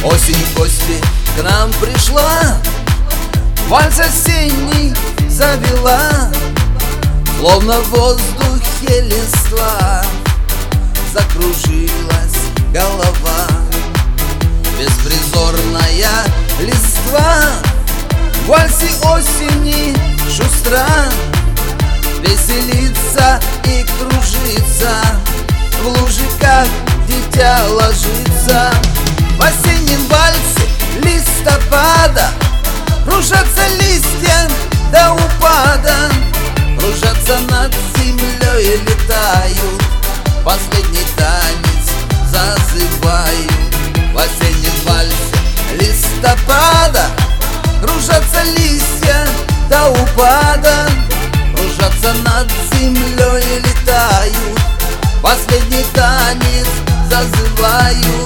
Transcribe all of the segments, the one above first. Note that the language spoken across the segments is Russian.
Осень в гости к нам пришла, вальс осенний завела, словно в воздухе листва закружилась голова. Беспризорная листва в вальсе осени шустра, веселится и кружится, в луже как дитя ложится. В осеннем вальсе листопада кружатся листья до упада, кружатся над землей и летают, последний танец зазываю. В осеннем вальсе листопада кружатся листья до упада, кружатся над землей и летают, последний танец зазываю.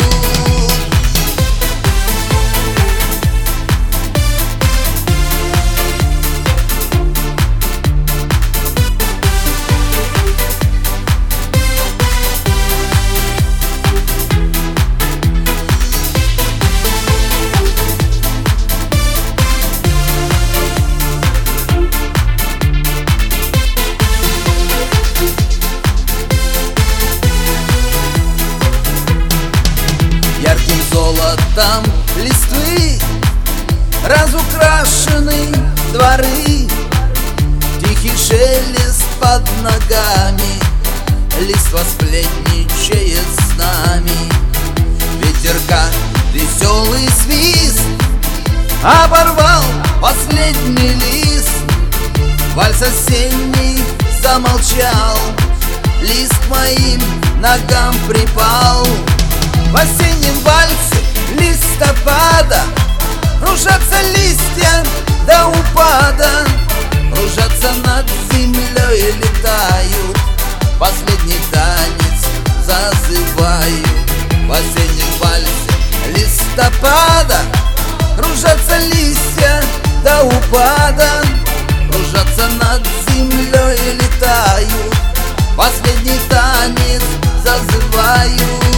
Ярким золотом листвы разукрашены дворы, тихий шелест под ногами, листва сплетничает с нами. Ветерка веселый свист оборвал последний лист, вальс осенний замолчал, лист к моим ногам припал. В осеннем вальсе листопада кружатся листья до упада, кружатся над землей и летают, последний танец зазываю. В осеннем вальсе листопада кружатся листья до упада, кружатся над землей и летают, последний танец зазываю.